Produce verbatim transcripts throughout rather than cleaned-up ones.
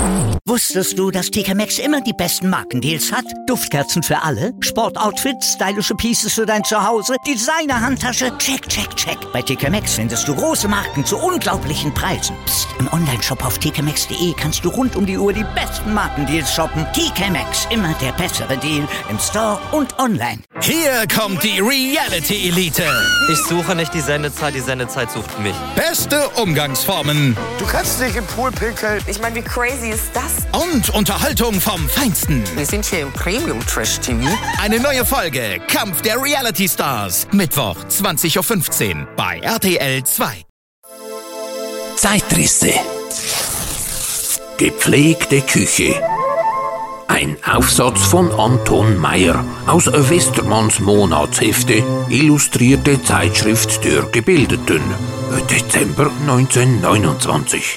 Wusstest du, dass T K Maxx immer die besten Markendeals hat? Duftkerzen für alle, Sportoutfits, stylische Pieces für dein Zuhause, Designer-Handtasche, check, check, check. Bei T K Maxx findest du große Marken zu unglaublichen Preisen. Psst. Im Onlineshop auf t k maxx punkt d e kannst du rund um die Uhr die besten Markendeals shoppen. T K Maxx, immer der bessere Deal im Store und online. Hier kommt die Reality Elite. Ich suche nicht die Sendezeit, die Sendezeit sucht mich. Beste Umgangsformen. Du kannst nicht im Pool pinkeln. Ich meine, wie crazy ist das? Und Unterhaltung vom Feinsten. Wir sind hier im Premium-Trash-T V. Eine neue Folge Kampf der Reality Stars. Mittwoch, zwanzig Uhr fünfzehn bei R T L zwei. Zeitrisse. Gepflegte Küche. Ein Aufsatz von Anton Meyer aus Westermanns Monatshefte, illustrierte Zeitschrift der Gebildeten, Dezember neunzehnhundertneunundzwanzig.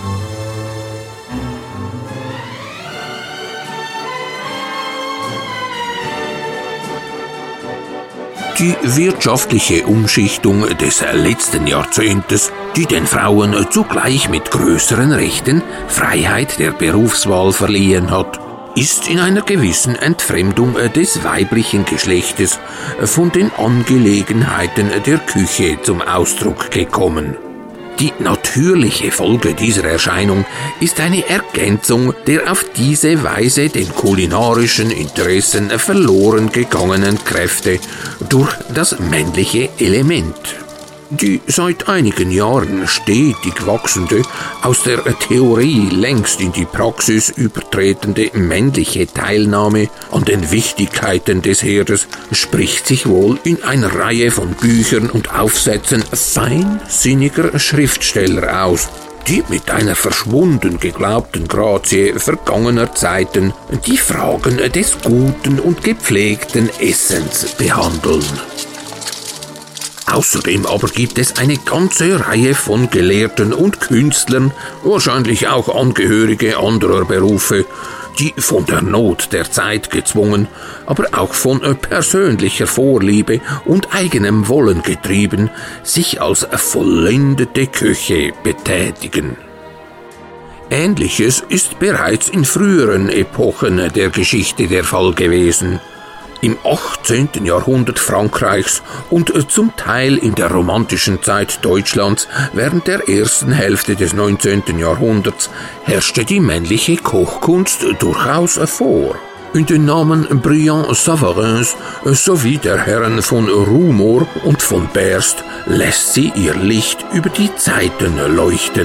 Die wirtschaftliche Umschichtung des letzten Jahrzehntes, die den Frauen zugleich mit größeren Rechten Freiheit der Berufswahl verliehen hat, ist in einer gewissen Entfremdung des weiblichen Geschlechtes von den Angelegenheiten der Küche zum Ausdruck gekommen. Die natürliche Folge dieser Erscheinung ist eine Ergänzung der auf diese Weise den kulinarischen Interessen verloren gegangenen Kräfte durch das männliche Element. Die seit einigen Jahren stetig wachsende, aus der Theorie längst in die Praxis übertretende männliche Teilnahme an den Wichtigkeiten des Herdes spricht sich wohl in einer Reihe von Büchern und Aufsätzen feinsinniger Schriftsteller aus, die mit einer verschwunden geglaubten Grazie vergangener Zeiten die Fragen des guten und gepflegten Essens behandeln. Außerdem aber gibt es eine ganze Reihe von Gelehrten und Künstlern, wahrscheinlich auch Angehörige anderer Berufe, die von der Not der Zeit gezwungen, aber auch von persönlicher Vorliebe und eigenem Wollen getrieben, sich als vollendete Köche betätigen. Ähnliches ist bereits in früheren Epochen der Geschichte der Fall gewesen. Im achtzehnten Jahrhundert Frankreichs und zum Teil in der romantischen Zeit Deutschlands während der ersten Hälfte des neunzehnten Jahrhunderts herrschte die männliche Kochkunst durchaus vor. In den Namen Briand-Savarins sowie der Herren von Rumor und von Berst lässt sie ihr Licht über die Zeiten leuchten.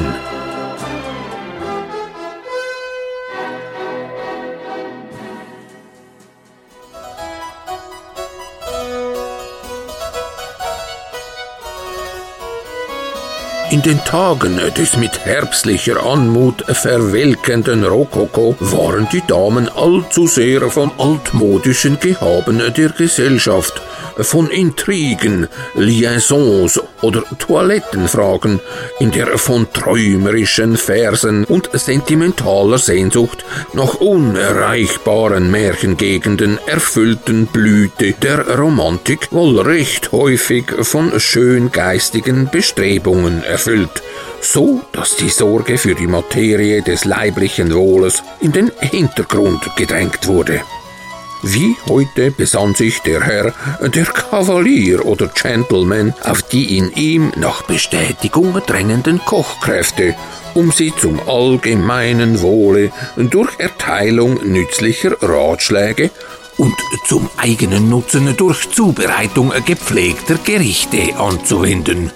In den Tagen des mit herbstlicher Anmut verwelkenden Rokoko waren die Damen allzu sehr von altmodischen Gehaben der Gesellschaft, von Intrigen, Liaisons oder Toilettenfragen, in der von träumerischen Versen und sentimentaler Sehnsucht nach unerreichbaren Märchengegenden erfüllten Blüte der Romantik wohl recht häufig von schöngeistigen Bestrebungen erfüllt, so dass die Sorge für die Materie des leiblichen Wohles in den Hintergrund gedrängt wurde. Wie heute besann sich der Herr, der Kavalier oder Gentleman, auf die in ihm nach Bestätigung drängenden Kochkräfte, um sie zum allgemeinen Wohle durch Erteilung nützlicher Ratschläge und zum eigenen Nutzen durch Zubereitung gepflegter Gerichte anzuwenden.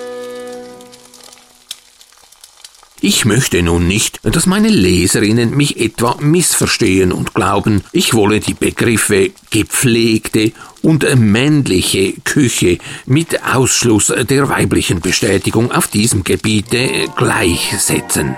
Ich möchte nun nicht, dass meine Leserinnen mich etwa missverstehen und glauben, ich wolle die Begriffe gepflegte und männliche Küche mit Ausschluss der weiblichen Bestätigung auf diesem Gebiete gleichsetzen.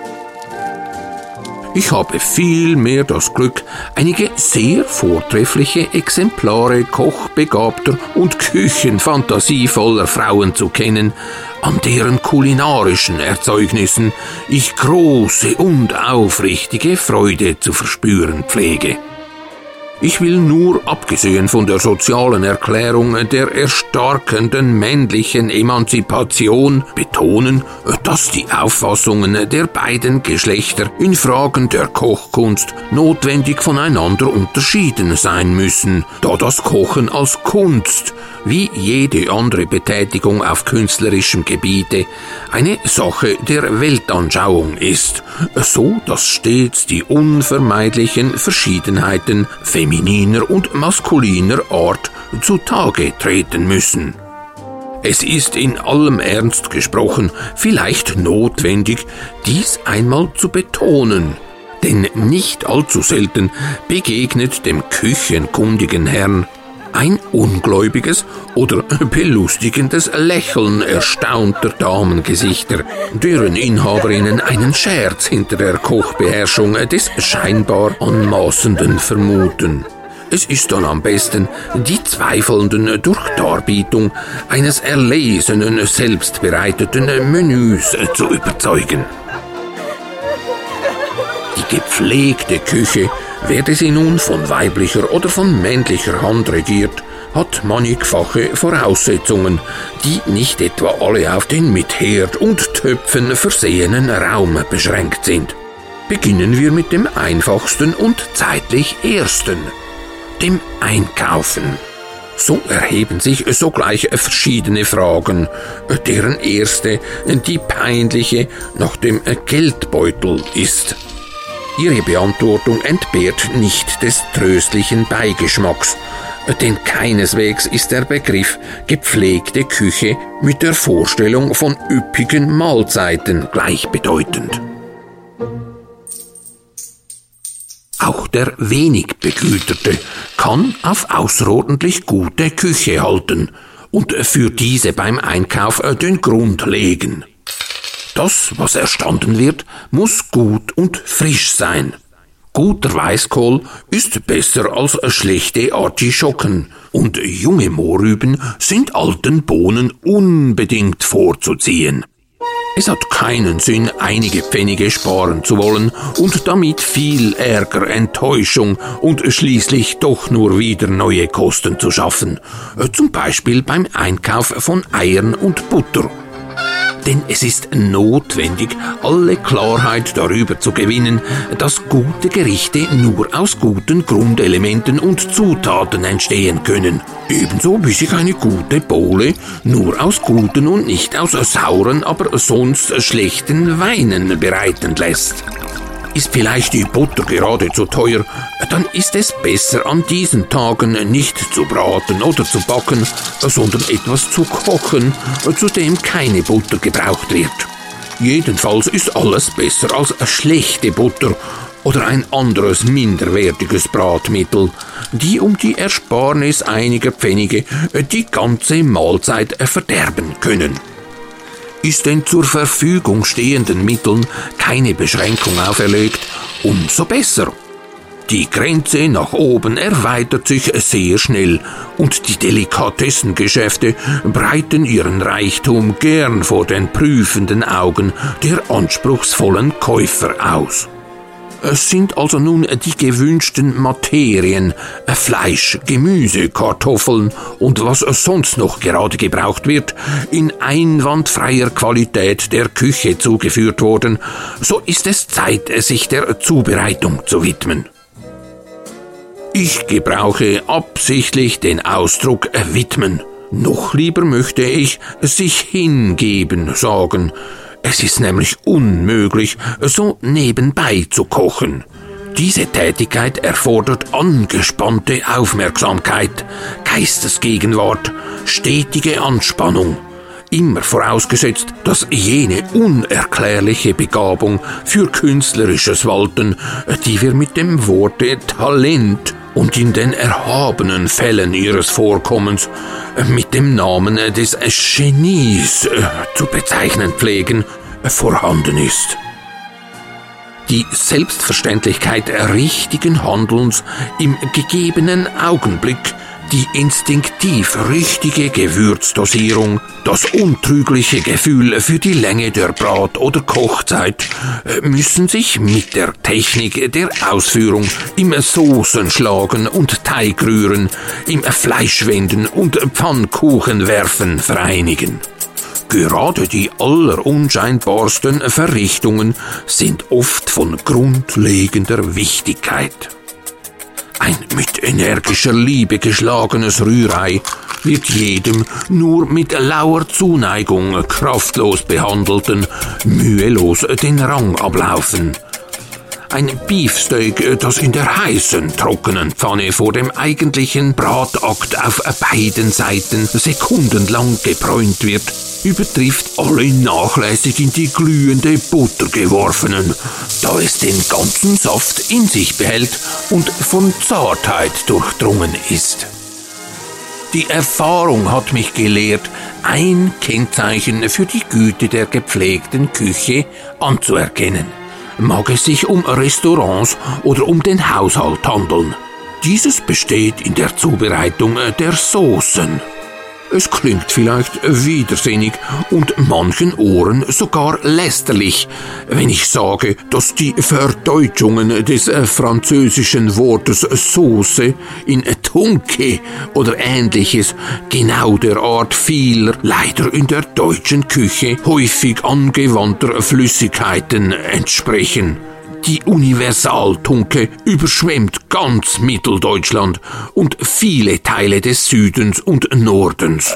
Ich habe vielmehr das Glück, einige sehr vortreffliche Exemplare kochbegabter und küchenfantasievoller Frauen zu kennen, an deren kulinarischen Erzeugnissen ich große und aufrichtige Freude zu verspüren pflege. Ich will nur, abgesehen von der sozialen Erklärung der erstarkenden männlichen Emanzipation, betonen, betonen, dass die Auffassungen der beiden Geschlechter in Fragen der Kochkunst notwendig voneinander unterschieden sein müssen, da das Kochen als Kunst, wie jede andere Betätigung auf künstlerischem Gebiete, eine Sache der Weltanschauung ist, so dass stets die unvermeidlichen Verschiedenheiten femininer und maskuliner Art zutage treten müssen. Es ist in allem Ernst gesprochen vielleicht notwendig, dies einmal zu betonen, denn nicht allzu selten begegnet dem küchenkundigen Herrn ein ungläubiges oder belustigendes Lächeln erstaunter Damengesichter, deren Inhaberinnen einen Scherz hinter der Kochbeherrschung des scheinbar Anmaßenden vermuten. Es ist dann am besten, die Zweifelnden durch Darbietung eines erlesenen, selbstbereiteten Menüs zu überzeugen. Die gepflegte Küche, werde sie nun von weiblicher oder von männlicher Hand regiert, hat mannigfache Voraussetzungen, die nicht etwa alle auf den mit Herd und Töpfen versehenen Raum beschränkt sind. Beginnen wir mit dem einfachsten und zeitlich ersten, dem Einkaufen. So erheben sich sogleich verschiedene Fragen, deren erste die peinliche nach dem Geldbeutel ist. Ihre Beantwortung entbehrt nicht des tröstlichen Beigeschmacks, denn keineswegs ist der Begriff gepflegte Küche mit der Vorstellung von üppigen Mahlzeiten gleichbedeutend. Auch der wenig Begüterte kann auf außerordentlich gute Küche halten und für diese beim Einkauf den Grund legen. Das, was erstanden wird, muss gut und frisch sein. Guter Weißkohl ist besser als schlechte Artischocken und junge Mohrrüben sind alten Bohnen unbedingt vorzuziehen. Es hat keinen Sinn, einige Pfennige sparen zu wollen und damit viel Ärger, Enttäuschung und schließlich doch nur wieder neue Kosten zu schaffen. Zum Beispiel beim Einkauf von Eiern und Butter. Denn es ist notwendig, alle Klarheit darüber zu gewinnen, dass gute Gerichte nur aus guten Grundelementen und Zutaten entstehen können. Ebenso wie sich eine gute Bowle nur aus guten und nicht aus sauren, aber sonst schlechten Weinen bereiten lässt. Ist vielleicht die Butter gerade zu teuer, dann ist es besser, an diesen Tagen nicht zu braten oder zu backen, sondern etwas zu kochen, zu dem keine Butter gebraucht wird. Jedenfalls ist alles besser als schlechte Butter oder ein anderes minderwertiges Bratmittel, die um die Ersparnis einiger Pfennige die ganze Mahlzeit verderben können. Ist den zur Verfügung stehenden Mitteln keine Beschränkung auferlegt, umso besser. Die Grenze nach oben erweitert sich sehr schnell und die Delikatessengeschäfte breiten ihren Reichtum gern vor den prüfenden Augen der anspruchsvollen Käufer aus. Es sind also nun die gewünschten Materien, Fleisch, Gemüse, Kartoffeln und was sonst noch gerade gebraucht wird, in einwandfreier Qualität der Küche zugeführt worden, so ist es Zeit, sich der Zubereitung zu widmen. Ich gebrauche absichtlich den Ausdruck widmen. Noch lieber möchte ich sich hingeben sagen. Es ist nämlich unmöglich, so nebenbei zu kochen. Diese Tätigkeit erfordert angespannte Aufmerksamkeit, Geistesgegenwart, stetige Anspannung. Immer vorausgesetzt, dass jene unerklärliche Begabung für künstlerisches Walten, die wir mit dem Worte Talent und in den erhabenen Fällen ihres Vorkommens mit dem Namen des Genies äh, zu bezeichnen pflegen, vorhanden ist. Die Selbstverständlichkeit richtigen Handelns im gegebenen Augenblick, die instinktiv richtige Gewürzdosierung, das untrügliche Gefühl für die Länge der Brat- oder Kochzeit müssen sich mit der Technik der Ausführung im Soßenschlagen und Teigrühren, im Fleischwenden und Pfannkuchenwerfen vereinigen. Gerade die allerunscheinbarsten Verrichtungen sind oft von grundlegender Wichtigkeit. Ein mit energischer Liebe geschlagenes Rührei wird jedem nur mit lauer Zuneigung kraftlos Behandelten mühelos den Rang ablaufen. Ein Beefsteak, das in der heißen, trockenen Pfanne vor dem eigentlichen Bratakt auf beiden Seiten sekundenlang gebräunt wird, übertrifft alle nachlässig in die glühende Butter geworfenen, da es den ganzen Saft in sich behält und von Zartheit durchdrungen ist. Die Erfahrung hat mich gelehrt, ein Kennzeichen für die Güte der gepflegten Küche anzuerkennen. Mag es sich um Restaurants oder um den Haushalt handeln. Dieses besteht in der Zubereitung der Soßen. Es klingt vielleicht widersinnig und manchen Ohren sogar lästerlich, wenn ich sage, dass die Verdeutschungen des französischen Wortes Sauce in Tunke oder Ähnliches genau der Art vieler, leider in der deutschen Küche häufig angewandter Flüssigkeiten entsprechen. Die Universaltunke überschwemmt ganz Mitteldeutschland und viele Teile des Südens und Nordens.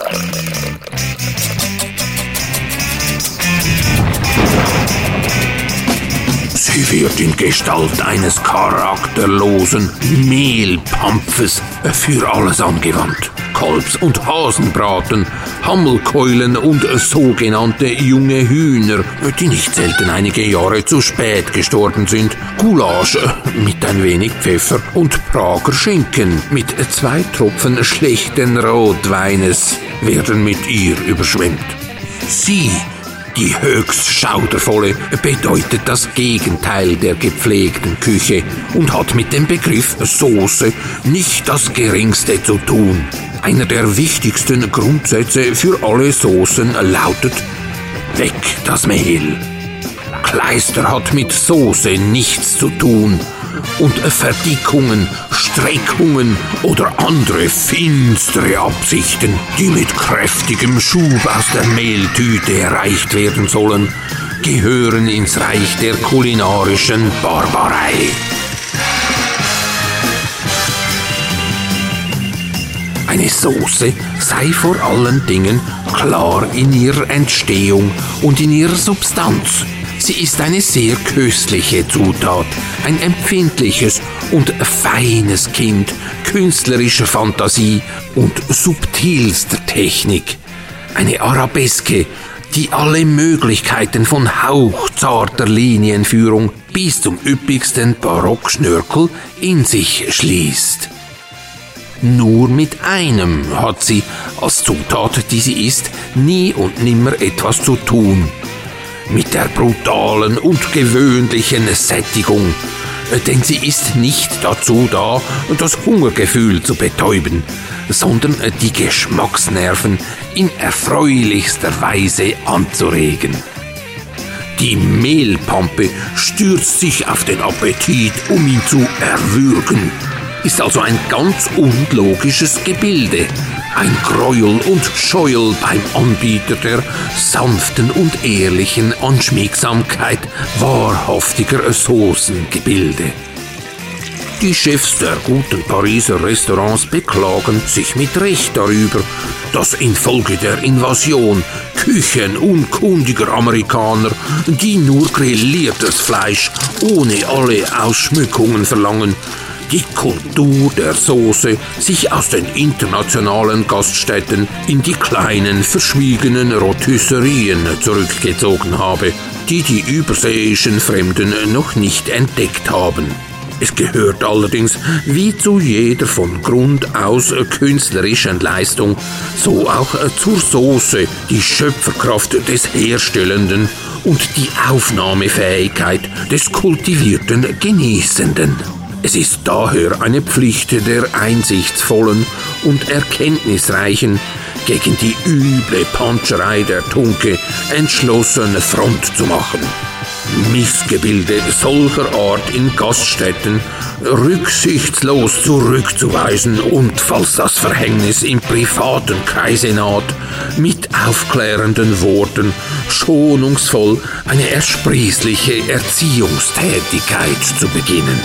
Sie wird in Gestalt eines charakterlosen Mehlpampfes für alles angewandt. Kalbs- und Hasenbraten, Hammelkeulen und sogenannte junge Hühner, die nicht selten einige Jahre zu spät gestorben sind, Gulasch mit ein wenig Pfeffer und Prager Schinken mit zwei Tropfen schlechten Rotweines werden mit ihr überschwemmt. Sie, die höchst schaudervolle, bedeutet das Gegenteil der gepflegten Küche und hat mit dem Begriff Soße nicht das Geringste zu tun. Einer der wichtigsten Grundsätze für alle Soßen lautet: Weg das Mehl. Kleister hat mit Soße nichts zu tun und Verdickungen, Streckungen oder andere finstere Absichten, die mit kräftigem Schub aus der Mehltüte erreicht werden sollen, gehören ins Reich der kulinarischen Barbarei. Eine Soße sei vor allen Dingen klar in ihrer Entstehung und in ihrer Substanz. Sie ist eine sehr köstliche Zutat, ein empfindliches und feines Kind künstlerischer Fantasie und subtilster Technik. Eine Arabeske, die alle Möglichkeiten von hauchzarter Linienführung bis zum üppigsten Barockschnörkel in sich schließt. Nur mit einem hat sie, als Zutat, die sie ist, nie und nimmer etwas zu tun. Mit der brutalen und gewöhnlichen Sättigung. Denn sie ist nicht dazu da, das Hungergefühl zu betäuben, sondern die Geschmacksnerven in erfreulichster Weise anzuregen. Die Mehlpampe stürzt sich auf den Appetit, um ihn zu erwürgen. Ist also ein ganz unlogisches Gebilde. Ein Gräuel und Scheuel beim Anbieter der sanften und ehrlichen Anschmiegsamkeit wahrhaftiger Soßengebilde. Die Chefs der guten Pariser Restaurants beklagen sich mit Recht darüber, dass infolge der Invasion küchenunkundiger Amerikaner, die nur grilliertes Fleisch ohne alle Ausschmückungen verlangen, die Kultur der Soße sich aus den internationalen Gaststätten in die kleinen, verschwiegenen Rotisserien zurückgezogen habe, die die überseeischen Fremden noch nicht entdeckt haben. Es gehört allerdings, wie zu jeder von Grund aus künstlerischen Leistung, so auch zur Soße die Schöpferkraft des Herstellenden und die Aufnahmefähigkeit des kultivierten Genießenden. Es ist daher eine Pflicht der einsichtsvollen und erkenntnisreichen, gegen die üble Panscherei der Tunke entschlossene Front zu machen. Missgebilde solcher Art in Gaststätten rücksichtslos zurückzuweisen und, falls das Verhängnis im privaten Kreise naht, mit aufklärenden Worten schonungsvoll eine ersprießliche Erziehungstätigkeit zu beginnen.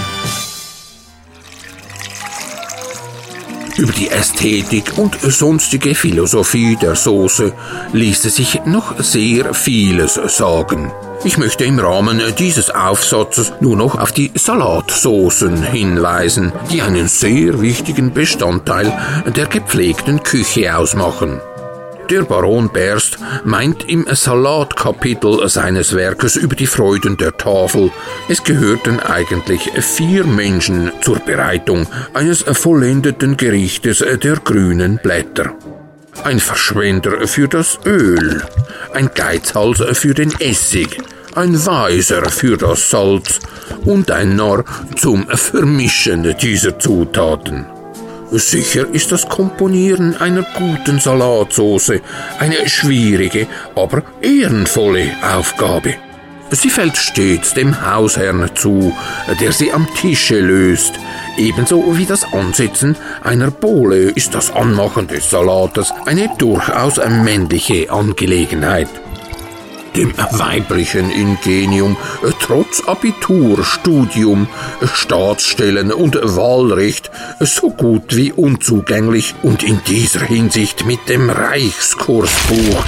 Über die Ästhetik und sonstige Philosophie der Soße ließe sich noch sehr vieles sagen. Ich möchte im Rahmen dieses Aufsatzes nur noch auf die Salatsoßen hinweisen, die einen sehr wichtigen Bestandteil der gepflegten Küche ausmachen. Der Baron Berst meint im Salatkapitel seines Werkes über die Freuden der Tafel, es gehörten eigentlich vier Menschen zur Bereitung eines vollendeten Gerichtes der grünen Blätter. Ein Verschwender für das Öl, ein Geizhals für den Essig, ein Weiser für das Salz und ein Narr zum Vermischen dieser Zutaten. Sicher ist das Komponieren einer guten Salatsauce eine schwierige, aber ehrenvolle Aufgabe. Sie fällt stets dem Hausherrn zu, der sie am Tische löst. Ebenso wie das Ansetzen einer Bohle ist das Anmachen des Salates eine durchaus männliche Angelegenheit. Dem weiblichen Ingenium, trotz Abitur, Studium, Staatsstellen und Wahlrecht, so gut wie unzugänglich und in dieser Hinsicht mit dem Reichskursbuch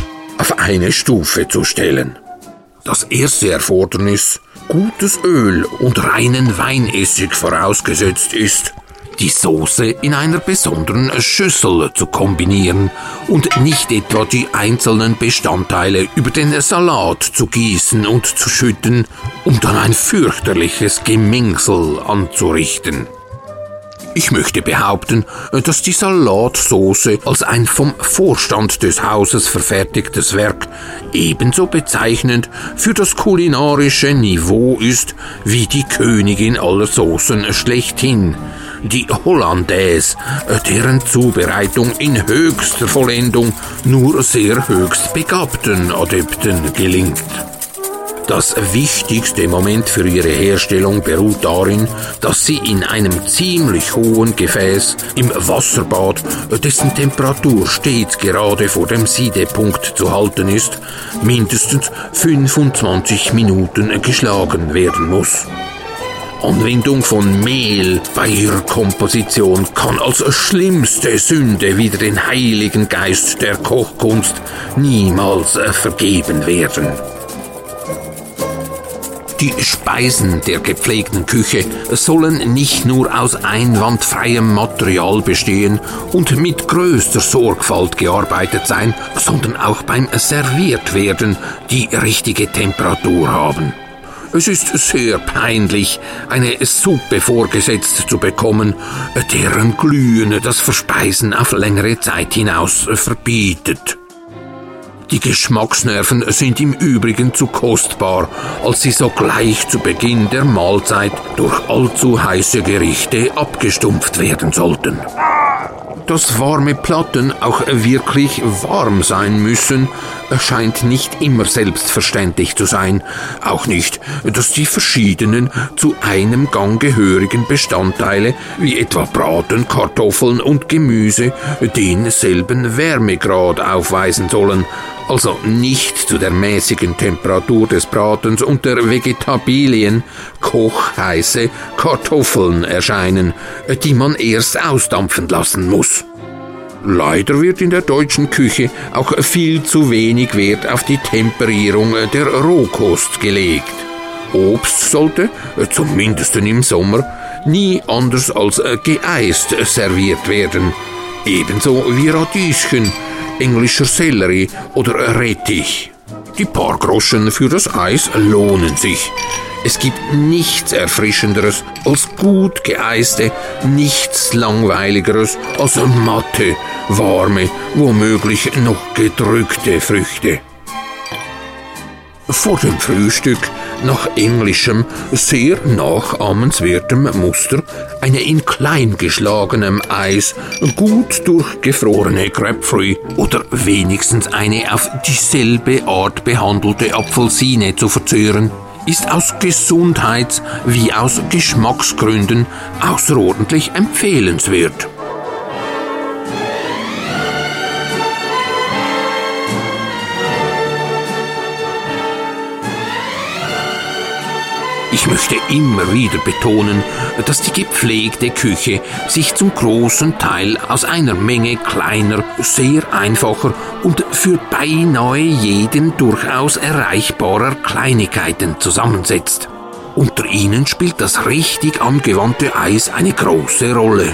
auf eine Stufe zu stellen. Das erste Erfordernis, gutes Öl und reinen Weinessig vorausgesetzt ist, die Soße in einer besonderen Schüssel zu kombinieren und nicht etwa die einzelnen Bestandteile über den Salat zu gießen und zu schütten, um dann ein fürchterliches Gemingsel anzurichten. Ich möchte behaupten, dass die Salatsauce als ein vom Vorstand des Hauses verfertigtes Werk ebenso bezeichnend für das kulinarische Niveau ist wie die Königin aller Soßen schlechthin, die Hollandaise, deren Zubereitung in höchster Vollendung nur sehr höchst begabten Adepten gelingt. Das wichtigste Moment für ihre Herstellung beruht darin, dass sie in einem ziemlich hohen Gefäß im Wasserbad, dessen Temperatur stets gerade vor dem Siedepunkt zu halten ist, mindestens fünfundzwanzig Minuten geschlagen werden muss. Anwendung von Mehl bei ihrer Komposition kann als schlimmste Sünde wider den Heiligen Geist der Kochkunst niemals vergeben werden. Die Speisen der gepflegten Küche sollen nicht nur aus einwandfreiem Material bestehen und mit größter Sorgfalt gearbeitet sein, sondern auch beim Serviertwerden die richtige Temperatur haben. Es ist sehr peinlich, eine Suppe vorgesetzt zu bekommen, deren Glühen das Verspeisen auf längere Zeit hinaus verbietet. Die Geschmacksnerven sind im Übrigen zu kostbar, als sie sogleich zu Beginn der Mahlzeit durch allzu heiße Gerichte abgestumpft werden sollten. Dass warme Platten auch wirklich warm sein müssen, scheint nicht immer selbstverständlich zu sein. Auch nicht, dass die verschiedenen zu einem Gang gehörigen Bestandteile, wie etwa Braten, Kartoffeln und Gemüse, denselben Wärmegrad aufweisen sollen. Also nicht zu der mäßigen Temperatur des Bratens und der Vegetabilien kochheiße Kartoffeln erscheinen, die man erst ausdampfen lassen muss. Leider wird in der deutschen Küche auch viel zu wenig Wert auf die Temperierung der Rohkost gelegt. Obst sollte, zumindest im Sommer, nie anders als geeist serviert werden. Ebenso wie Radieschen, englischer Sellerie oder Rettich. Die paar Groschen für das Eis lohnen sich. Es gibt nichts Erfrischenderes als gut geeiste, nichts Langweiligeres als matte, warme, womöglich noch gedrückte Früchte. Vor dem Frühstück nach englischem, sehr nachahmenswertem Muster eine in klein geschlagenem Eis, gut durchgefrorene Grapefruit oder wenigstens eine auf dieselbe Art behandelte Apfelsine zu verzehren, ist aus Gesundheits- wie aus Geschmacksgründen außerordentlich empfehlenswert. Ich möchte immer wieder betonen, dass die gepflegte Küche sich zum großen Teil aus einer Menge kleiner, sehr einfacher und für beinahe jeden durchaus erreichbarer Kleinigkeiten zusammensetzt. Unter ihnen spielt das richtig angewandte Eis eine große Rolle.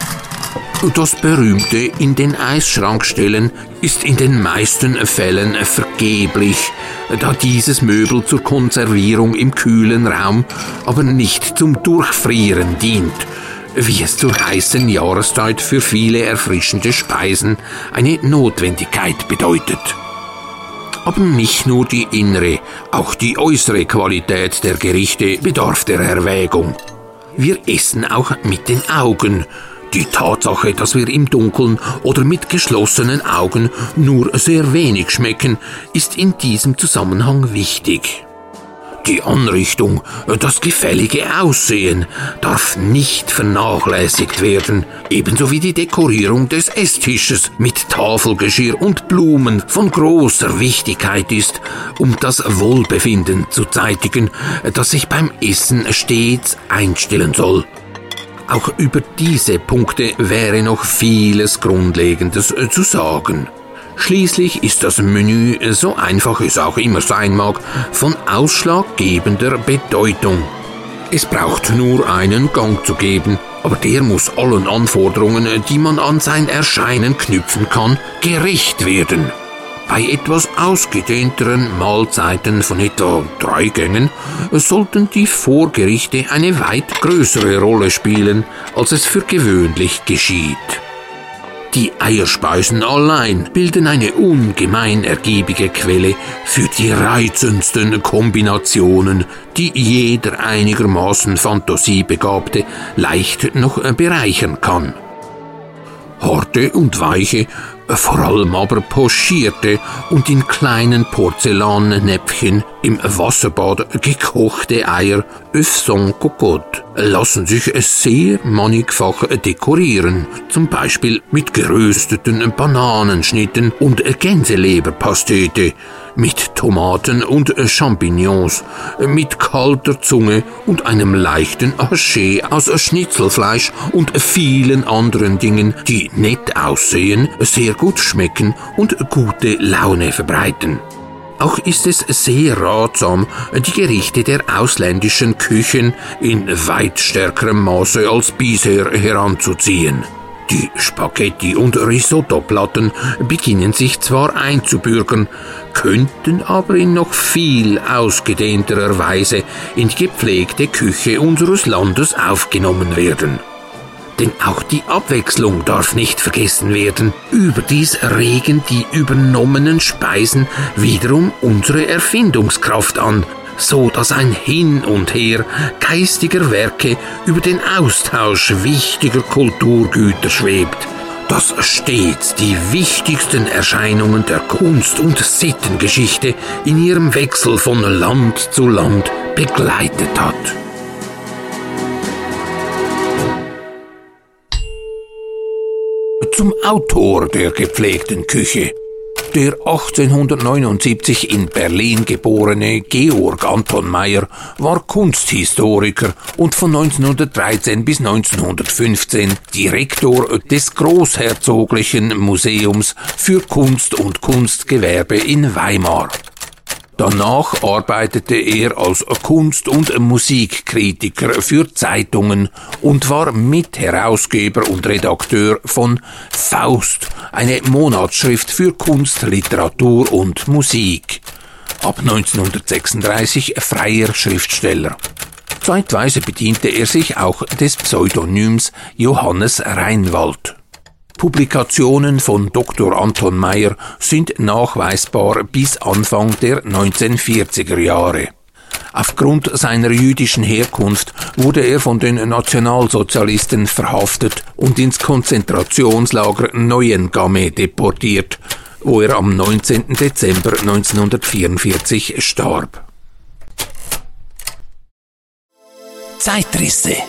Das berühmte in den Eisschrank stellen ist in den meisten Fällen vergeblich, da dieses Möbel zur Konservierung im kühlen Raum, aber nicht zum Durchfrieren dient, wie es zur heißen Jahreszeit für viele erfrischende Speisen eine Notwendigkeit bedeutet. Aber nicht nur die innere, auch die äußere Qualität der Gerichte bedarf der Erwägung. Wir essen auch mit den Augen. Die Tatsache, dass wir im Dunkeln oder mit geschlossenen Augen nur sehr wenig schmecken, ist in diesem Zusammenhang wichtig. Die Anrichtung, das gefällige Aussehen, darf nicht vernachlässigt werden, ebenso wie die Dekorierung des Esstisches mit Tafelgeschirr und Blumen von großer Wichtigkeit ist, um das Wohlbefinden zu zeitigen, das sich beim Essen stets einstellen soll. Auch über diese Punkte wäre noch vieles Grundlegendes zu sagen. Schließlich ist das Menü, so einfach es auch immer sein mag, von ausschlaggebender Bedeutung. Es braucht nur einen Gang zu geben, aber der muss allen Anforderungen, die man an sein Erscheinen knüpfen kann, gerecht werden. Bei etwas ausgedehnteren Mahlzeiten von etwa drei Gängen sollten die Vorgerichte eine weit größere Rolle spielen, als es für gewöhnlich geschieht. Die Eierspeisen allein bilden eine ungemein ergiebige Quelle für die reizendsten Kombinationen, die jeder einigermaßen Fantasiebegabte leicht noch bereichern kann. Harte und weiche, vor allem aber pochierte und in kleinen Porzellannäpfchen im Wasserbad gekochte Eier, œufs sans cocotte, lassen sich sehr mannigfach dekorieren, zum Beispiel mit gerösteten Bananenschnitten und Gänseleberpastete, mit Tomaten und Champignons, mit kalter Zunge und einem leichten Haché aus Schnitzelfleisch und vielen anderen Dingen, die nett aussehen, sehr gut schmecken und gute Laune verbreiten. Auch ist es sehr ratsam, die Gerichte der ausländischen Küchen in weit stärkerem Maße als bisher heranzuziehen. Die Spaghetti- und Risottoplatten beginnen sich zwar einzubürgern, könnten aber in noch viel ausgedehnterer Weise in die gepflegte Küche unseres Landes aufgenommen werden. Denn auch die Abwechslung darf nicht vergessen werden. Überdies regen die übernommenen Speisen wiederum unsere Erfindungskraft an, so dass ein Hin und Her geistiger Werke über den Austausch wichtiger Kulturgüter schwebt, das stets die wichtigsten Erscheinungen der Kunst- und Sittengeschichte in ihrem Wechsel von Land zu Land begleitet hat. Zum Autor der gepflegten Küche. Der achtzehnhundertneunundsiebzig in Berlin geborene Georg Anton Meyer war Kunsthistoriker und von neunzehnhundertdreizehn bis neunzehnhundertfünfzehn Direktor des Großherzoglichen Museums für Kunst und Kunstgewerbe in Weimar. Danach arbeitete er als Kunst- und Musikkritiker für Zeitungen und war Mitherausgeber und Redakteur von Faust, eine Monatsschrift für Kunst, Literatur und Musik. Ab neunzehnhundertsechsunddreißig freier Schriftsteller. Zeitweise bediente er sich auch des Pseudonyms Johannes Reinwald. Publikationen von Doktor Anton Meyer sind nachweisbar bis Anfang der neunzehnhundertvierziger Jahre. Aufgrund seiner jüdischen Herkunft wurde er von den Nationalsozialisten verhaftet und ins Konzentrationslager Neuengamme deportiert, wo er am neunzehnten Dezember neunzehnhundertvierundvierzig starb. Zeitrisse.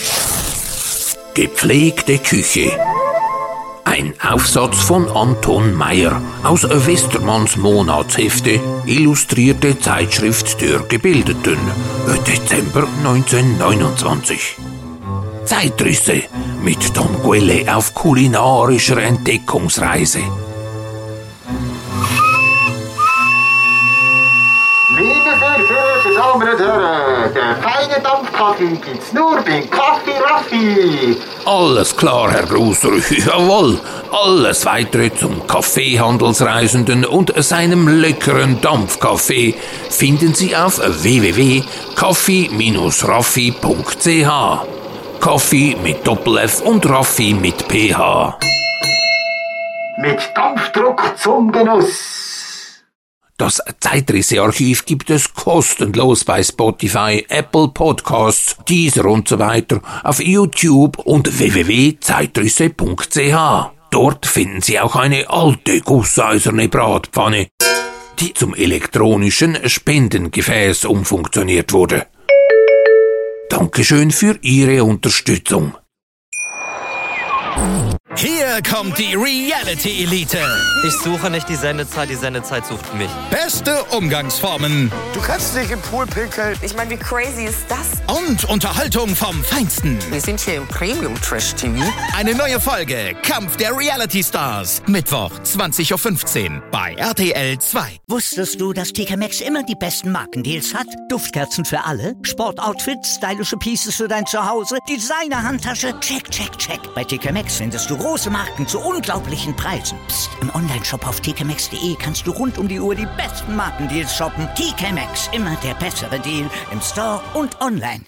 Gepflegte Küche. Ein Aufsatz von Anton Meyer aus Westermanns Monatshefte, illustrierte Zeitschrift der Gebildeten, Dezember neunzehnhundertneunundzwanzig. Zeitrisse mit Don Quelle auf kulinarischer Entdeckungsreise. Liebe sehr verehrte Damen und Herren, der feine Dampfkaffee gibt's nur beim Kaffee Raffi. Alles klar, Herr Grusser, jawohl. Alles weitere zum Kaffeehandelsreisenden und seinem leckeren Dampfkaffee finden Sie auf w w w punkt kaffee raffi punkt c h. Kaffee mit Doppel-F und Raffi mit P H. Mit Dampfdruck zum Genuss. Das Zeitrisse-Archiv gibt es kostenlos bei Spotify, Apple Podcasts, Deezer und so weiter, auf YouTube und w w w punkt zeitrisse punkt c h. Dort finden Sie auch eine alte gusseiserne Bratpfanne, die zum elektronischen Spendengefäß umfunktioniert wurde. Dankeschön für Ihre Unterstützung. Hier kommt die Reality Elite. Ich suche nicht die Sendezeit, die Sendezeit sucht mich. Beste Umgangsformen Du kannst nicht im Pool pinkeln. Ich meine, wie crazy ist das? und Unterhaltung vom Feinsten. Wir sind hier im Premium Trash T V. Eine neue Folge Kampf der Reality Stars. Mittwoch, zwanzig Uhr fünfzehn bei R T L zwei. Wusstest du, dass T K Maxx immer die besten Markendeals hat? Duftkerzen für alle, Sportoutfits, stylische Pieces für dein Zuhause, Designer-Handtasche, check, check, check. Bei T K Maxx findest du große Marken zu unglaublichen Preisen. Psst. im Onlineshop auf t k maxx punkt d e kannst du rund um die Uhr die besten Markendeals shoppen. T K Maxx, immer der bessere Deal im Store und online.